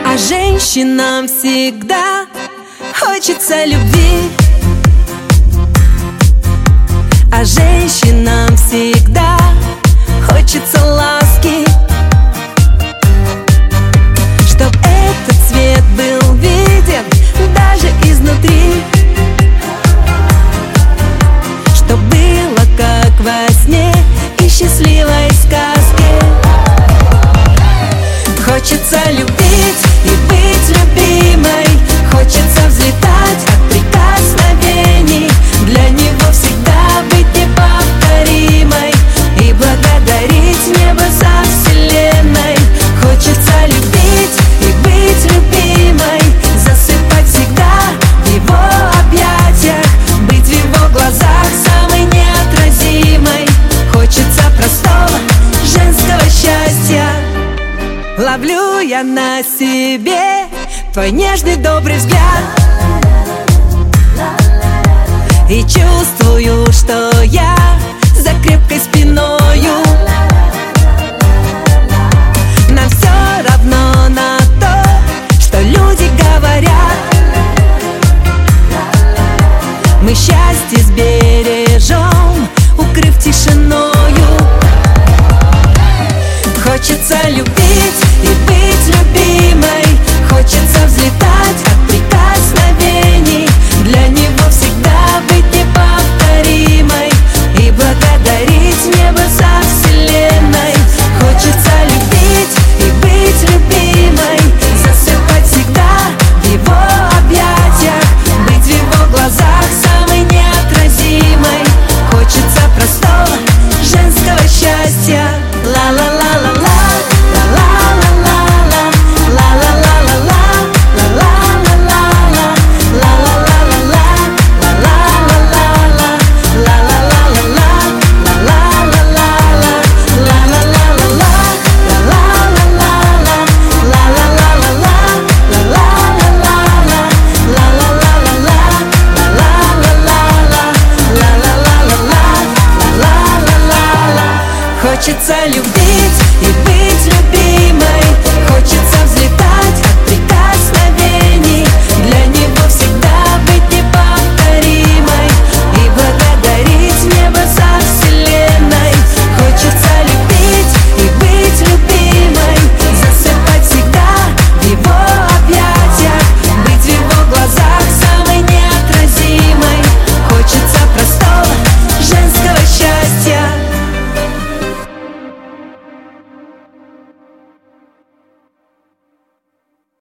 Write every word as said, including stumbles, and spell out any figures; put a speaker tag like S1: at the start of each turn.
S1: А женщинам всегда хочется любви. А женщинам всегда хочется ласки. Чтоб этот свет был виден даже изнутри, чтоб было как во сне и счастливой сказке. Хочется любить и быть любимой, хочется взлетать от прикосновений, для него всегда быть неповторимой и благодарить небо за вселенной. Хочется любить и быть любимой, засыпать всегда в его объятиях, быть в его глазах самой неотразимой. Хочется простого женского счастья. Ловлю я на себе твой нежный добрый взгляд и чувствую, что я за крепкой спиною